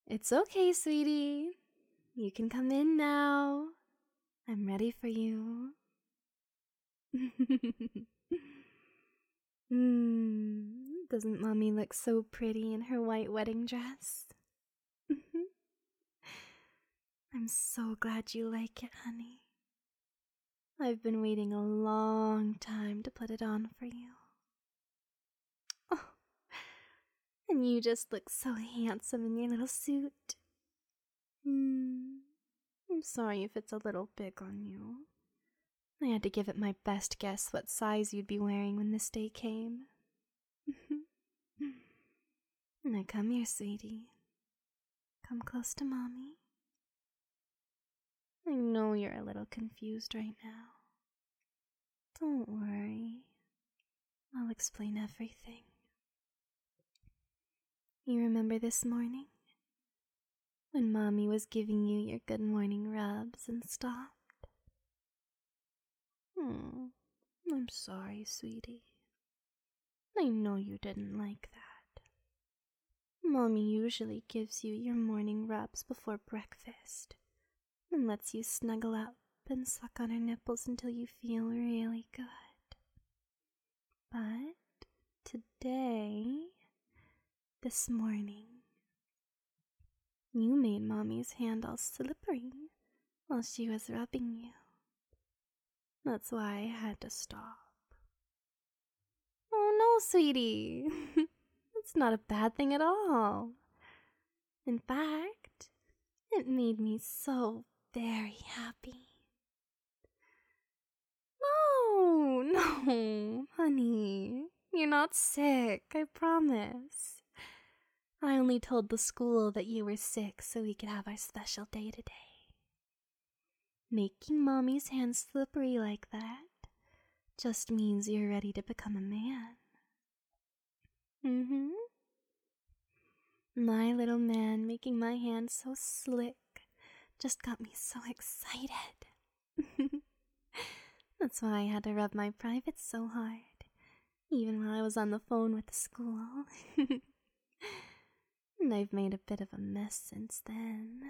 It's okay, sweetie. You can come in now. I'm ready for you. Doesn't Mommy look so pretty in her white wedding dress? I'm so glad you like it, honey. I've been waiting a long time to put it on for you. Oh, and you just look so handsome in your little suit. I'm sorry if it's a little big on you. I had to give it my best guess what size you'd be wearing when this day came. Now come here, sweetie. Come close to Mommy. I know you're a little confused right now. Don't worry. I'll explain everything. You remember this morning? When Mommy was giving you your good morning rubs and stopped? I'm sorry, sweetie. I know you didn't like that. Mommy usually gives you your morning rubs before breakfast and lets you snuggle up and suck on her nipples until you feel really good. But today, this morning, you made Mommy's hand all slippery while she was rubbing you. That's why I had to stop. Oh no, sweetie. It's not a bad thing at all. In fact, it made me so very happy. No, honey. You're not sick, I promise. I only told the school that you were sick so we could have our special day today. Making Mommy's hands slippery like that just means you're ready to become a man. My little man making my hands so slick just got me so excited. That's why I had to rub my privates so hard, even while I was on the phone with the school. And I've made a bit of a mess since then.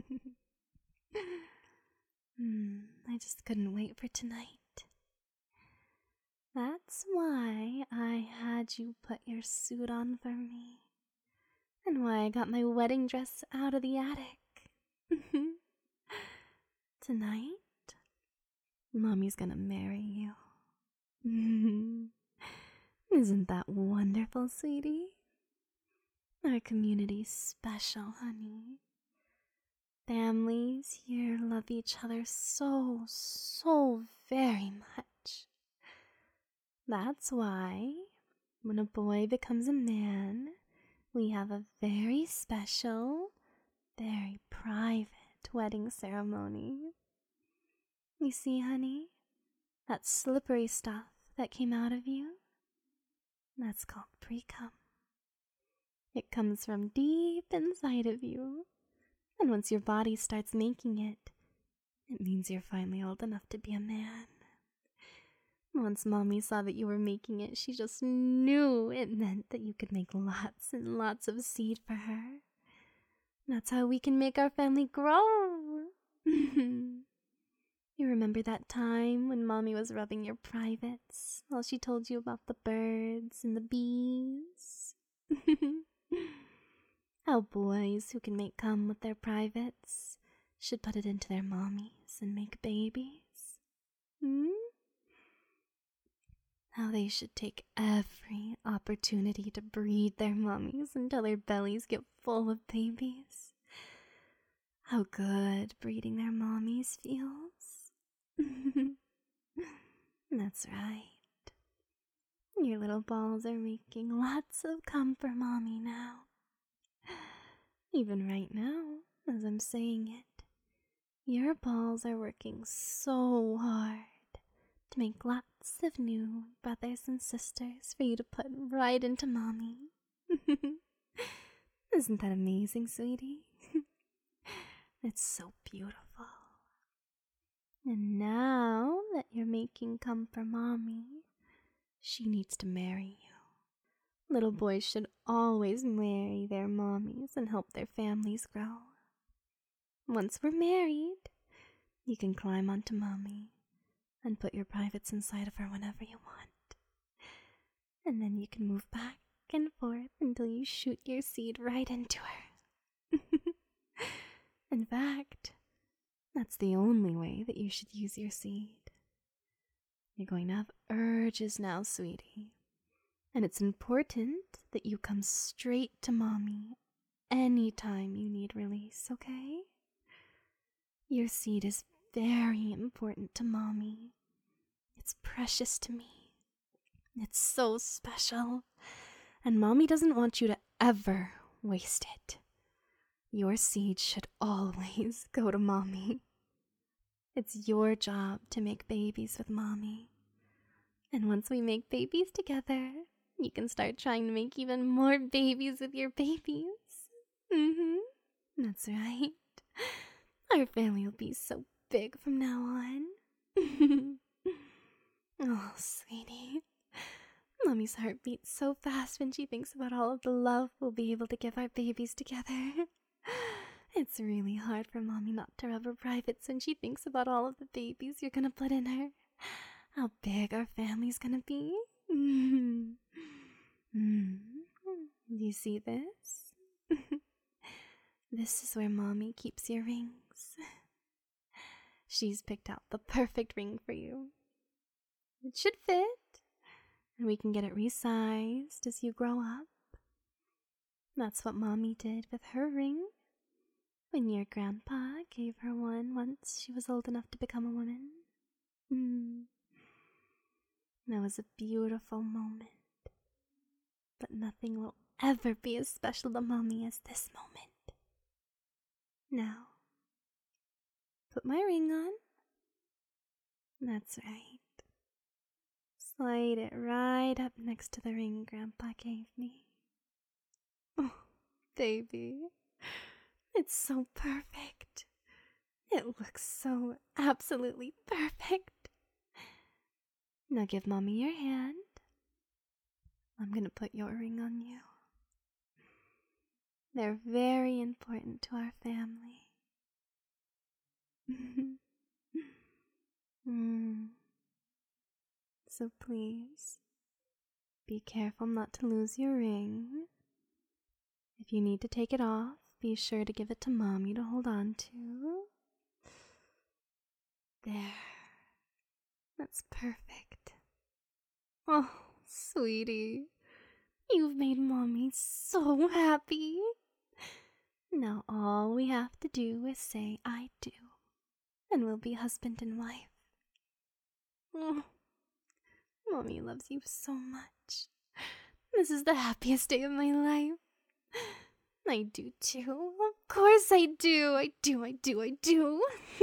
I just couldn't wait for tonight. That's why I had you put your suit on for me, and why I got my wedding dress out of the attic. Tonight, Mommy's gonna marry you. Isn't that wonderful, sweetie? Our community's special, honey. Families here love each other so very much. That's why, when a boy becomes a man, we have a very special, very private wedding ceremony. You see, honey, that slippery stuff that came out of you? That's called pre-cum. It comes from deep inside of you, and once your body starts making it, it means you're finally old enough to be a man. Once Mommy saw that you were making it, she just knew it meant that you could make lots and lots of seed for her. That's how we can make our family grow. You remember that time when Mommy was rubbing your privates while she told you about the birds and the bees? How boys who can make cum with their privates should put it into their mommies and make babies? How they should take every opportunity to breed their mummies until their bellies get full of babies. How good breeding their mommies feels. That's right. Your little balls are making lots of cum for Mommy now. Even right now, as I'm saying it, your balls are working so hard to make lots of new brothers and sisters for you to put right into Mommy. Isn't that amazing, sweetie? It's so beautiful. And now that you're making cum for Mommy, she needs to marry you. Little boys should always marry their mommies and help their families grow. Once we're married, you can climb onto mommy and put your privates inside of her whenever you want. And then you can move back and forth until you shoot your seed right into her. In fact, that's the only way that you should use your seed. You're going to have urges now, sweetie. And it's important that you come straight to mommy anytime you need release, okay? Your seed is very important to mommy. It's precious to me. It's so special. And mommy doesn't want you to ever waste it. Your seed should always go to mommy. It's your job to make babies with mommy. And once we make babies together, you can start trying to make even more babies with your babies. That's right. Our family will be so big from now on. Oh, sweetie. Mommy's heart beats so fast when she thinks about all of the love we'll be able to give our babies together. It's really hard for mommy not to rub her privates when she thinks about all of the babies you're gonna put in her. How big our family's gonna be. Do you see this? This is where mommy keeps your rings. She's picked out the perfect ring for you. It should fit, and we can get it resized as you grow up. That's what mommy did with her ring when your grandpa gave her one once she was old enough to become a woman. That was a beautiful moment. But nothing will ever be as special to mommy as this moment. Now, put my ring on. That's right. Slide it right up next to the ring Grandpa gave me. Oh, baby. It's so perfect. It looks so absolutely perfect. Now give mommy your hand. I'm gonna put your ring on you. They're very important to our family. So please, be careful not to lose your ring. If you need to take it off, be sure to give it to mommy to hold on to. There. That's perfect. Oh, sweetie. You've made mommy so happy. Now all we have to do is say I do, and we'll be husband and wife. Oh, mommy loves you so much. This is the happiest day of my life. I do too. Of course I do. I do.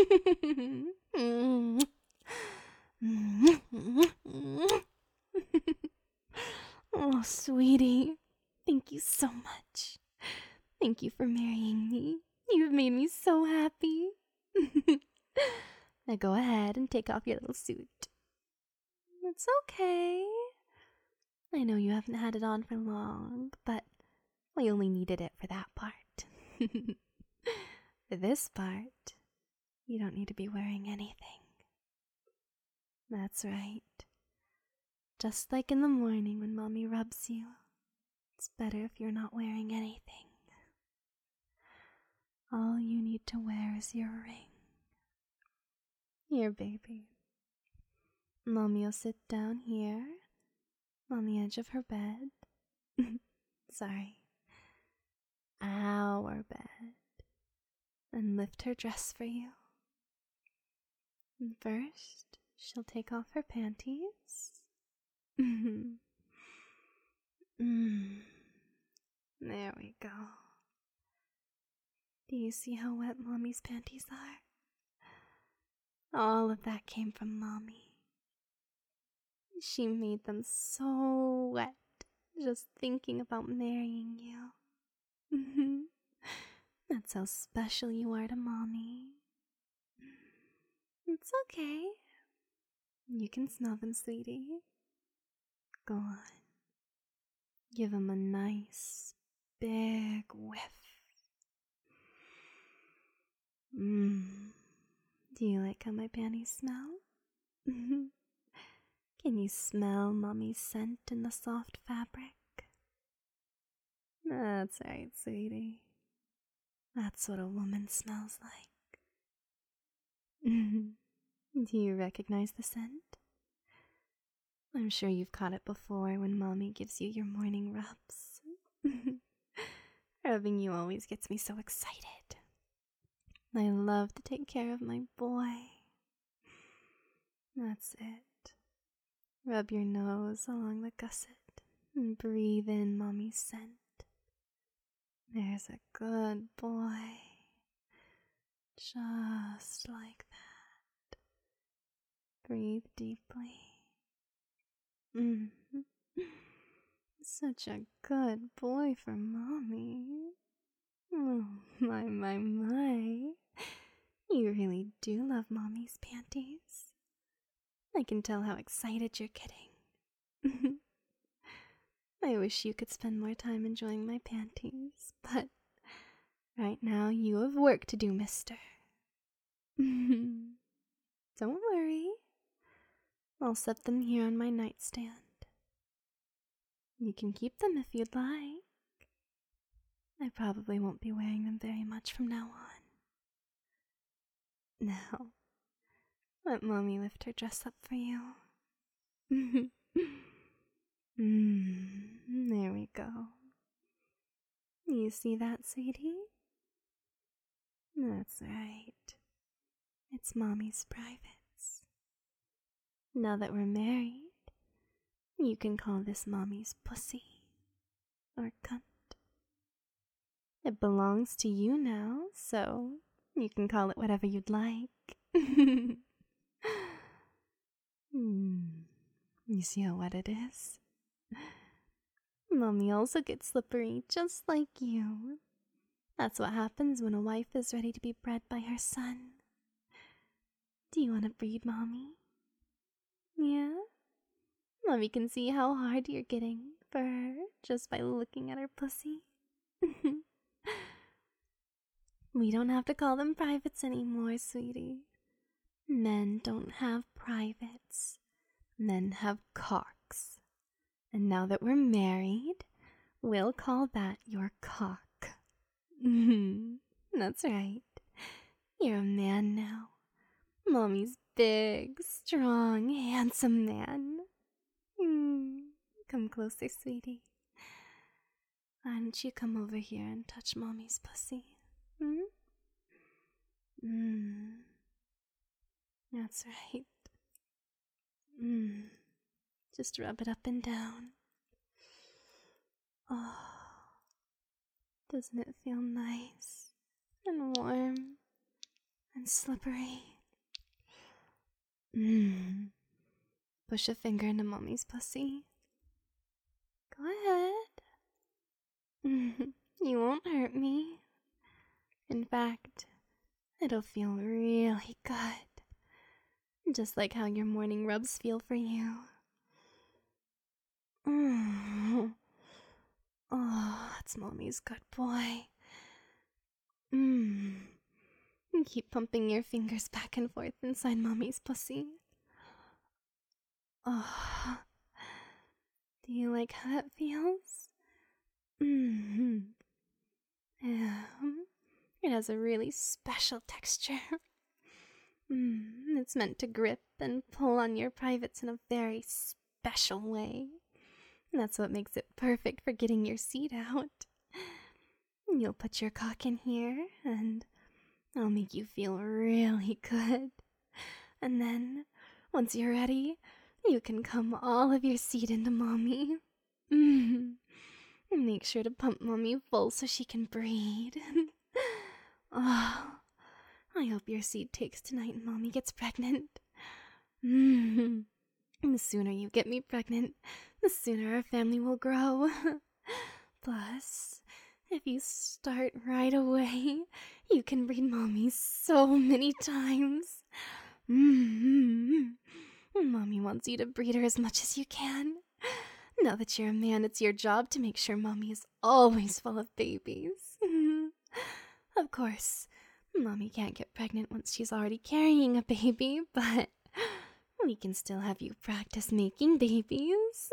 Oh, sweetie. Thank you so much. Thank you for marrying me. You've made me so happy. Now go ahead and take off your little suit. It's okay. I know you haven't had it on for long, but we only needed it for that part. For this part, you don't need to be wearing anything. That's right. Just like in the morning when mommy rubs you, it's better if you're not wearing anything. All you need to wear is your ring. Here, baby. Mommy will sit down here on the edge of her bed. Sorry. Our bed. And lift her dress for you. And first, she'll take off her panties. There we go. Do you see how wet mommy's panties are? All of that came from mommy. She made them so wet just thinking about marrying you. That's how special you are to mommy. It's okay. You can smell them, sweetie. Go on. Give him a nice big whiff. Mmm. Do you like how my panties smell? Can you smell Mommy's scent in the soft fabric? That's right, sweetie. That's what a woman smells like. Do you recognize the scent? I'm sure you've caught it before when Mommy gives you your morning rubs. Rubbing you always gets me so excited. I love to take care of my boy. That's it. Rub your nose along the gusset and breathe in Mommy's scent. There's a good boy. Just like that. Breathe deeply. Such a good boy for Mommy. Oh, my. You really do love Mommy's panties. I can tell how excited you're getting. I wish you could spend more time enjoying my panties, but right now you have work to do, mister. Don't worry. I'll set them here on my nightstand. You can keep them if you'd like. I probably won't be wearing them very much from now on. Now, let Mommy lift her dress up for you. There we go. You see that, sweetie? That's right. It's Mommy's privates. Now that we're married, you can call this Mommy's pussy or cunt. It belongs to you now, so you can call it whatever you'd like. You see how wet it is? Mommy also gets slippery, just like you. That's what happens when a wife is ready to be bred by her son. Do you want to breed Mommy? Yeah? Mommy can see how hard you're getting for her just by looking at her pussy. We don't have to call them privates anymore, sweetie. Men don't have privates. Men have cocks. And now that we're married, we'll call that your cock. That's right. You're a man now. Mommy's big, strong, handsome man. Come closer, sweetie. Why don't you come over here and touch Mommy's pussy? That's right. Just rub it up and down. Oh, doesn't it feel nice and warm and slippery? Push a finger into Mommy's pussy. Go ahead. You won't hurt me. In fact, it'll feel really good. Just like how your morning rubs feel for you. Oh, that's Mommy's good boy. Keep pumping your fingers back and forth inside Mommy's pussy. Oh, do you like how that feels? It has a really special texture. It's meant to grip and pull on your privates in a very special way. That's what makes it perfect for getting your seed out. You'll put your cock in here, and I'll make you feel really good. And then, once you're ready, you can come all of your seed into Mommy. Make sure to pump Mommy full so she can breed. Oh, I hope your seed takes tonight and Mommy gets pregnant. The sooner you get me pregnant, the sooner our family will grow. Plus, if you start right away, you can breed Mommy so many times. Mommy wants you to breed her as much as you can. Now that you're a man, it's your job to make sure mommy is always full of babies. Of course, mommy can't get pregnant once she's already carrying a baby, but we can still have you practice making babies.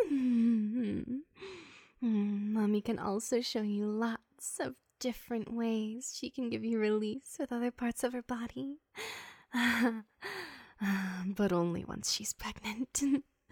Mommy can also show you lots of different ways she can give you release with other parts of her body. But only once she's pregnant.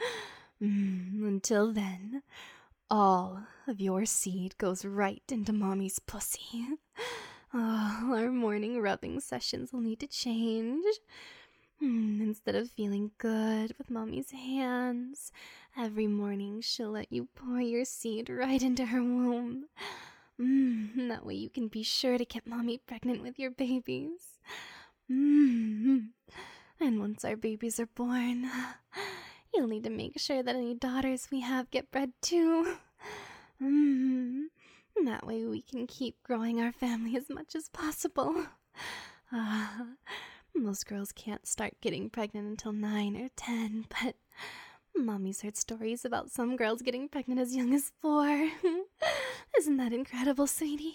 Until then, all of your seed goes right into mommy's pussy. Oh, our morning rubbing sessions will need to change. Instead of feeling good with mommy's hands, every morning she'll let you pour your seed right into her womb. That way you can be sure to get mommy pregnant with your babies. And once our babies are born, you'll need to make sure that any daughters we have get bred too. That way we can keep growing our family as much as possible. Most girls can't start getting pregnant until 9 or 10, but mommy's heard stories about some girls getting pregnant as young as 4. Isn't that incredible, sweetie?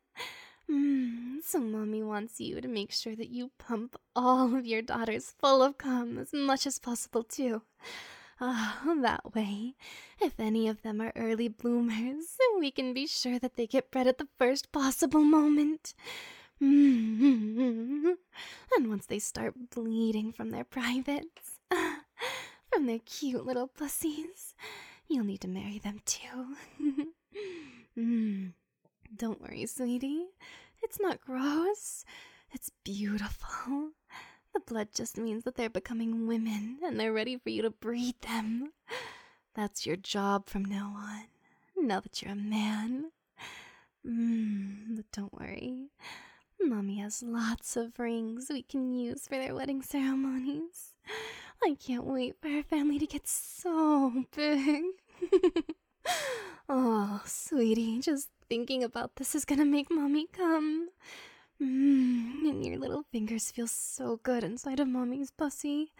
So mommy wants you to make sure that you pump all of your daughters full of cum as much as possible, too. That way, if any of them are early bloomers, we can be sure that they get bred at the first possible moment. And once they start bleeding from their privates, from their cute little pussies, you'll need to marry them too. Don't worry, sweetie. It's not gross. It's beautiful. The blood just means that they're becoming women and they're ready for you to breed them. That's your job from now on, now that you're a man. But don't worry. Mommy has lots of rings we can use for their wedding ceremonies. I can't wait for our family to get so big. Oh, sweetie, just thinking about this is gonna make mommy come. And your little fingers feel so good inside of mommy's pussy.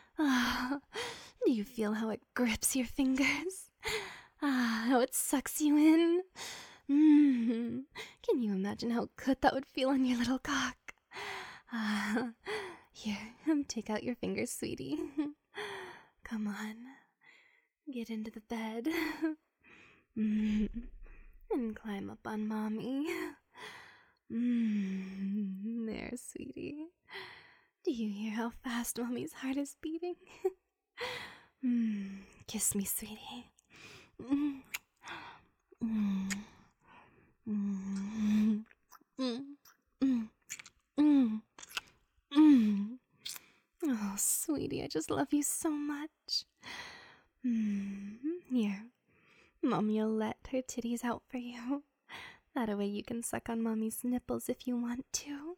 Do you feel how it grips your fingers? How it sucks you in? Can you imagine how good that would feel on your little cock? Here, take out your fingers, sweetie. Come on, get into the bed. And climb up on mommy. There, sweetie. Do you hear how fast mommy's heart is beating? Kiss me, sweetie. Oh, sweetie, I just love you so much. Here, mommy'll let her titties out for you. That way you can suck on mommy's nipples if you want to.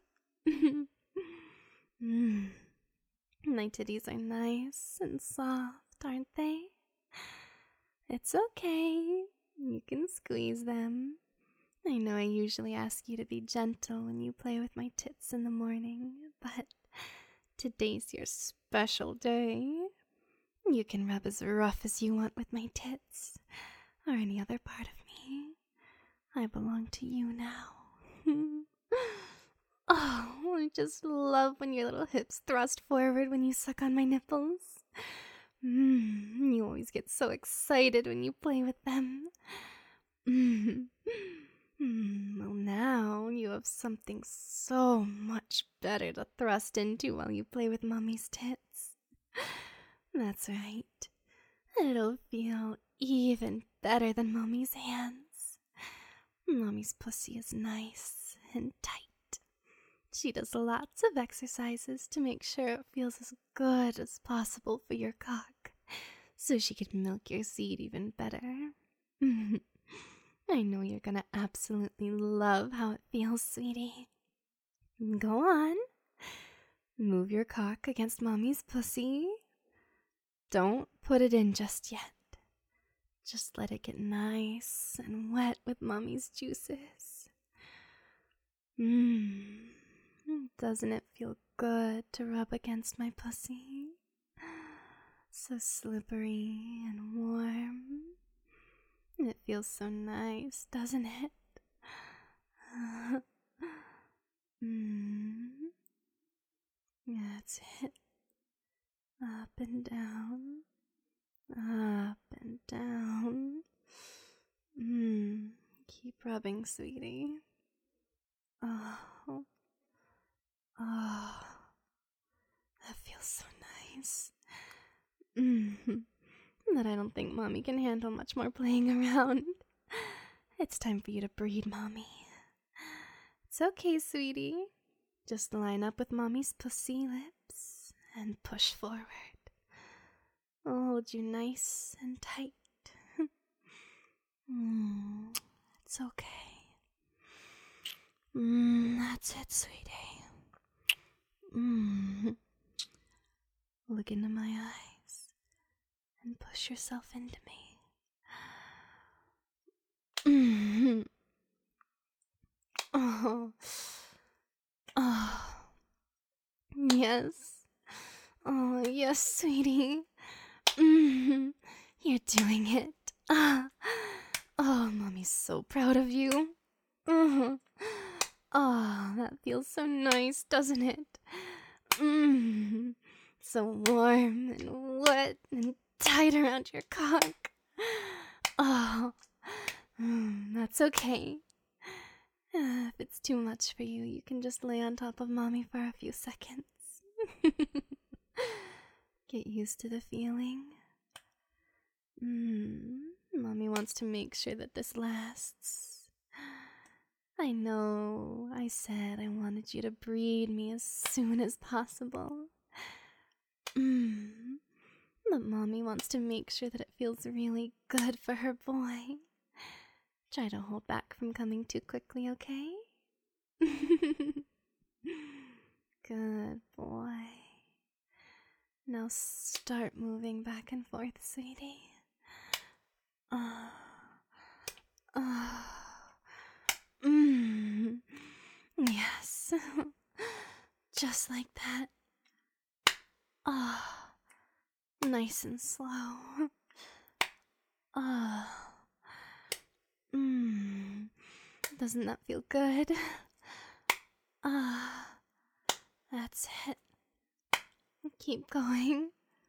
My titties are nice and soft, aren't they? It's okay. You can squeeze them. I know I usually ask you to be gentle when you play with my tits in the morning, but today's your special day. You can rub as rough as you want with my tits, or any other part of me. I belong to you now. Oh, I just love when your little hips thrust forward when you suck on my nipples. You always get so excited when you play with them. Well, now you have something so much better to thrust into while you play with mommy's tits. That's right. It'll feel even better than mommy's hands. Mommy's pussy is nice and tight. She does lots of exercises to make sure it feels as good as possible for your cock, so she can milk your seed even better. I know you're gonna absolutely love how it feels, sweetie. Go on. Move your cock against mommy's pussy. Don't put it in just yet. Just let it get nice and wet with mommy's juices. Doesn't it feel good to rub against my pussy? So slippery and warm. It feels so nice, doesn't it? mm. That's it. Up and down. Up and down. Keep rubbing, sweetie. Oh. Oh. That feels so nice. But I don't think Mommy can handle much more playing around. It's time for you to breed, Mommy. It's okay, sweetie. Just line up with Mommy's pussy lips and push forward. I'll hold you nice and tight. It's okay. That's it, sweetie. Look into my eyes and push yourself into me. Oh. Yes. Oh, yes, sweetie. You're doing it. Oh, Mommy's so proud of you. Oh, that feels so nice, doesn't it? So warm and wet and tight around your cock. Oh, that's okay. If it's too much for you, you can just lay on top of Mommy for a few seconds. Get used to the feeling. Mommy wants to make sure that this lasts. I know I said I wanted you to breed me as soon as possible. But Mommy wants to make sure that it feels really good for her boy. Try to hold back from coming too quickly, okay? Good boy. Now start moving back and forth, sweetie. Yes. Just like that. Nice and slow. Doesn't that feel good? That's it. Keep going.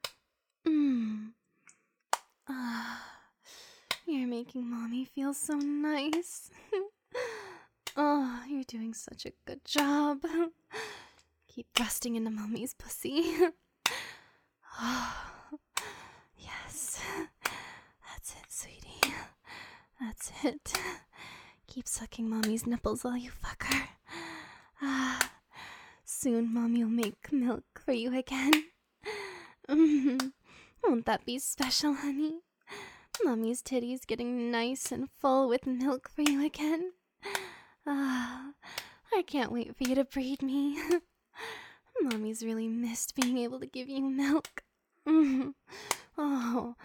You're making Mommy feel so nice. Oh, you're doing such a good job. Keep thrusting into Mommy's pussy. Oh, yes. That's it, sweetie. That's it. Keep sucking Mommy's nipples while you fuck her. Soon Mommy will make milk for you again. Won't that be special, honey? Mommy's titties getting nice and full with milk for you again. I can't wait for you to breed me. Mommy's really missed being able to give you milk. Oh,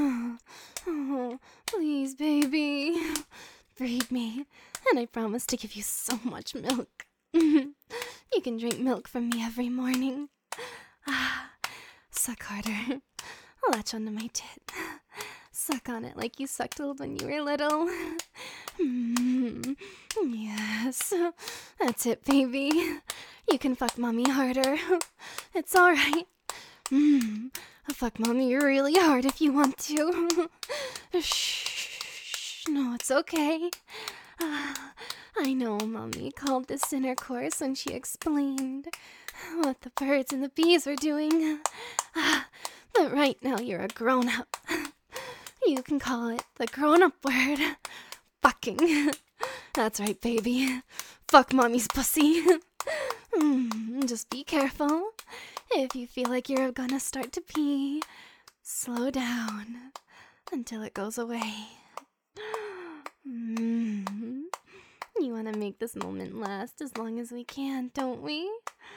please, baby. Breed me, and I promise to give you so much milk. You can drink milk from me every morning. Suck harder. Latch onto my tit. Suck on it like you sucked when you were little. Yes, that's it, baby. You can fuck Mommy harder. It's alright. Fuck Mommy really hard if you want to. Shh. No, it's okay. I know Mommy called this intercourse when she explained what the birds and the bees were doing. But right now you're a grown-up. You can call it the grown-up word. Fucking. That's right, baby. Fuck Mommy's pussy. Just be careful. If you feel like you're gonna start to pee, slow down until it goes away. You want to make this moment last as long as we can, don't we?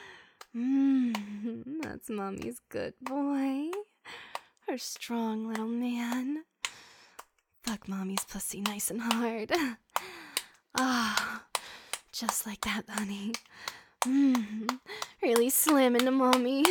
That's Mommy's good boy. Her strong little man. Fuck Mommy's pussy nice and hard. Just like that, honey. Really slam into Mommy.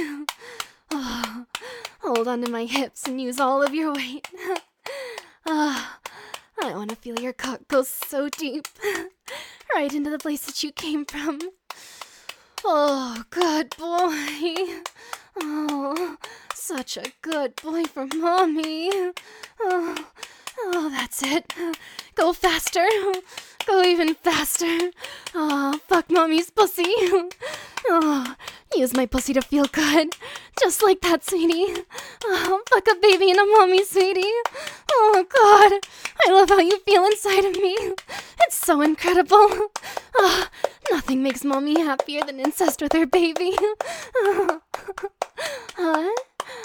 Hold onto my hips and use all of your weight. I want to feel your cock go so deep, right into the place that you came from. Oh, good boy. Oh, such a good boy for Mommy. Oh, that's it. Go faster. Go even faster. Oh, fuck Mommy's pussy. Oh, use my pussy to feel good. Just like that, sweetie. Oh, fuck a baby and a mommy, sweetie. Oh, God. I love how you feel inside of me. It's so incredible. Oh, nothing makes Mommy happier than incest with her baby. Huh?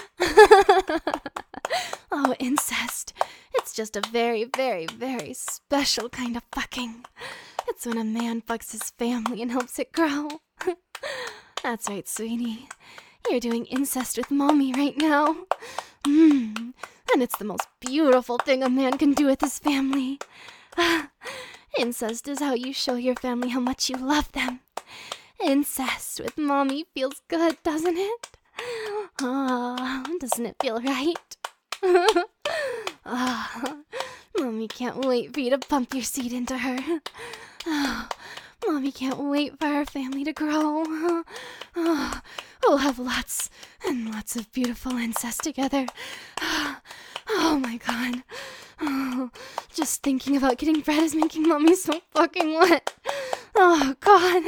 Oh, incest. It's just a very, very, very special kind of fucking. It's when a man fucks his family and helps it grow. That's right, sweetie. You're doing incest with Mommy right now. And it's the most beautiful thing a man can do with his family. Incest is how you show your family how much you love them. Incest with Mommy feels good, doesn't it? Oh, doesn't it feel right? Oh, Mommy can't wait for you to pump your seed into her. Oh, Mommy can't wait for our family to grow. Oh, we'll have lots and lots of beautiful incest together. Oh my God. Oh, just thinking about getting bread is making Mommy so fucking wet. Oh God.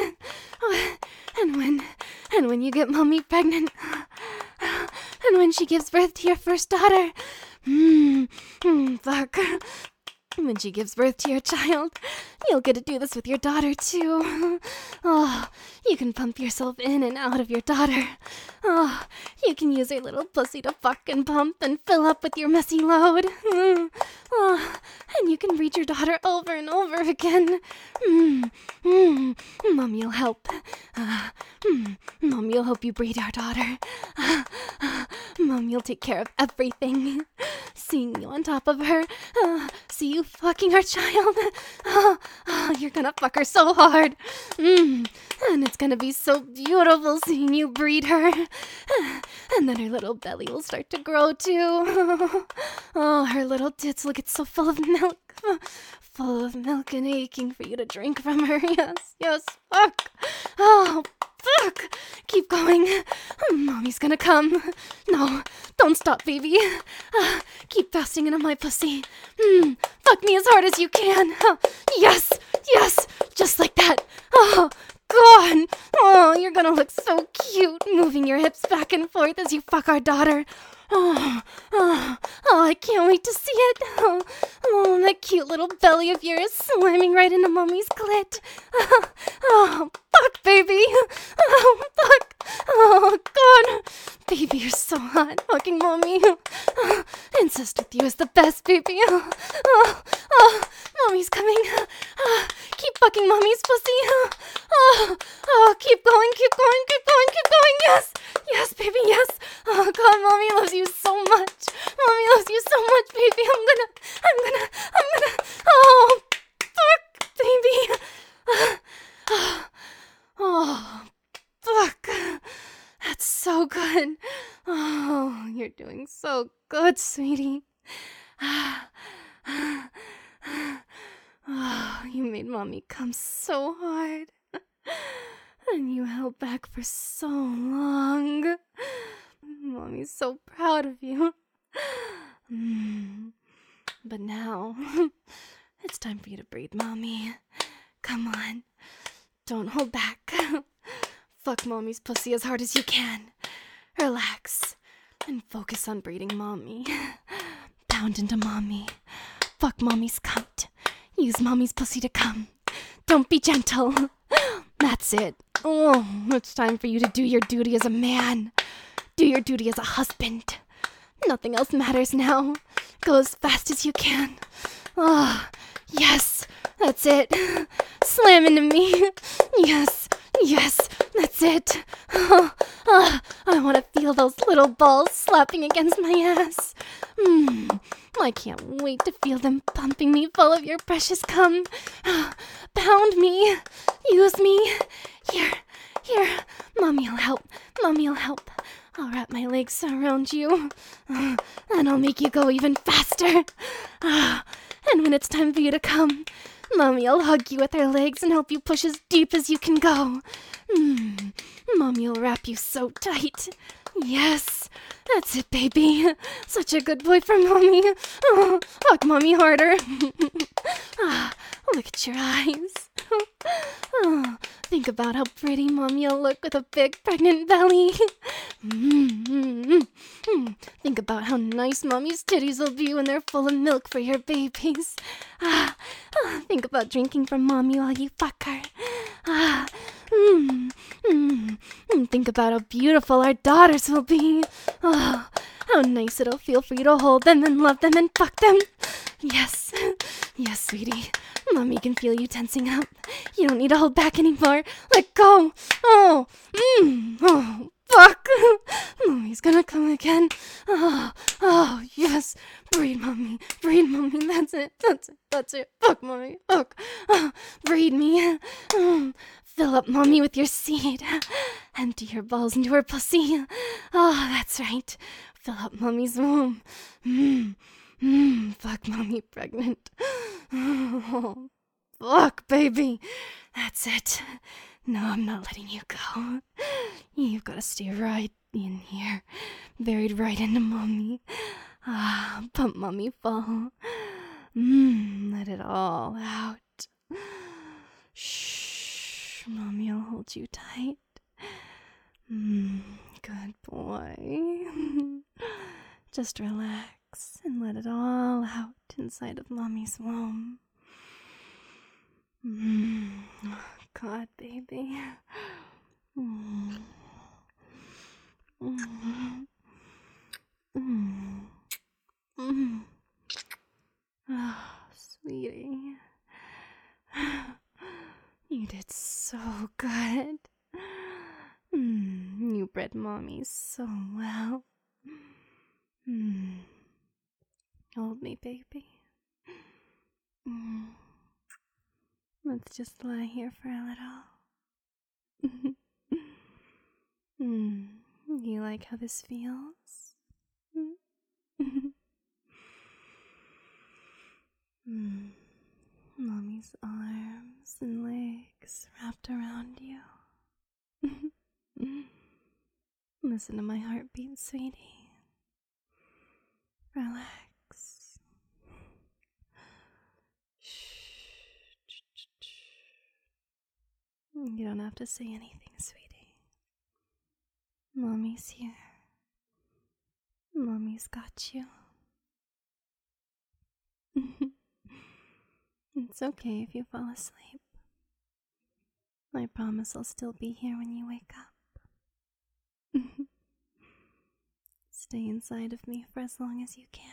And when you get Mommy pregnant, and when she gives birth to your first daughter, fuck. When she gives birth to your child, you'll get to do this with your daughter too. Oh, you can pump yourself in and out of your daughter. Oh, you can use her little pussy to fuck and pump and fill up with your messy load. Oh, and you can breed your daughter over and over again. Mommy'll help. Mommy'll help you breed our daughter. Mommy'll take care of everything. Seeing you on top of her, see you fucking our child. Oh, you're gonna fuck her so hard. And it's gonna be so beautiful seeing you breed her. And then her little belly will start to grow too. Oh, her little tits will get so full of milk. Full of milk and aching for you to drink from her. Yes, fuck. Oh, fuck. Keep going. Mommy's gonna come. No, don't stop, baby. Keep thrusting into my pussy. Fuck me as hard as you can. Yes, just like that. Oh, God. Oh, you're gonna look so cute moving your hips back and forth as you fuck our daughter. Oh, I can't wait to see it. Oh, that cute little belly of yours slamming right into Mommy's clit. Oh, fuck, baby. Oh, fuck. Oh, God. Baby, you're so hot. Fucking Mommy. Incest with you is the best, baby. Mommy's coming. Keep fucking Mommy's pussy. Keep going. Yes, baby, yes. Oh, God, Mommy loves you so much. Mommy loves you so much, baby. I'm gonna. Oh, fuck, baby. Oh, fuck. That's so good. Oh, you're doing so good, sweetie. Oh, you made Mommy come so hard. And you held back for so long. Mommy's so proud of you. But now, it's time for you to breathe, Mommy. Come on. Don't hold back. Fuck Mommy's pussy as hard as you can. Relax. And focus on breeding Mommy. Pound into Mommy. Fuck Mommy's cunt. Use Mommy's pussy to come. Don't be gentle. That's it. Oh, it's time for you to do your duty as a man. Do your duty as a husband. Nothing else matters now. Go as fast as you can. Oh, yes, that's it. Slam into me. Yes, that's it. I want to feel those little balls slapping against my ass. I can't wait to feel them pumping me full of your precious cum. Pound me. Use me. Here. Mommy'll help. I'll wrap my legs around you, and I'll make you go even faster. And when it's time for you to come, Mommy'll hug you with her legs and help you push as deep as you can go. Mommy'll wrap you so tight. Yes, that's it, baby. Such a good boy for Mommy. Hug Mommy harder. Look at your eyes. Think about how pretty Mommy'll look with a big pregnant belly. Think about how nice Mommy's titties will be when they're full of milk for your babies. Think about drinking from Mommy while you fuck her. Think about how beautiful our daughters will be. How nice it'll feel for you to hold them and love them and fuck them. Yes, yes, sweetie. Mommy can feel you tensing up. You don't need to hold back anymore. Let go. Oh, fuck. Mommy's gonna come again. Oh, yes. Breathe, Mommy. Breathe, Mommy. That's it. Fuck, Mommy. Fuck. Breathe me. Fill up Mommy with your seed. Empty your balls into her pussy. Oh, that's right. Fill up Mommy's womb. Fuck Mommy pregnant. Oh, fuck, baby. That's it. No, I'm not letting you go. You've got to stay right in here. Buried right into Mommy. Pump Mommy full. Let it all out. Shh. Mommy'll hold you tight. Good boy. Just relax and let it all out inside of Mommy's womb. God, baby. Oh, sweetie. You did so good. You bred Mommy so well. Hold me, baby. Let's just lie here for a little. You like how this feels? Mommy's arms and legs wrapped around you. Listen to my heartbeat, sweetie. Relax. You don't have to say anything, sweetie. Mommy's here. Mommy's got you. It's okay if you fall asleep. I promise I'll still be here when you wake up. Stay inside of me for as long as you can.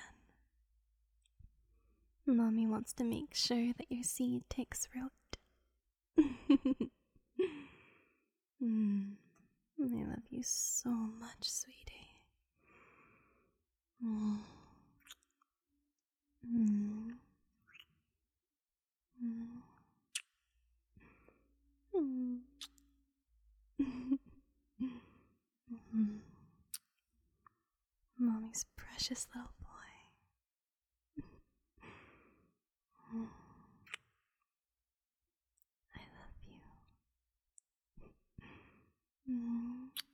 Mommy wants to make sure that your seed takes root. I love you so much, sweetie. Mommy's precious little boy. I love you.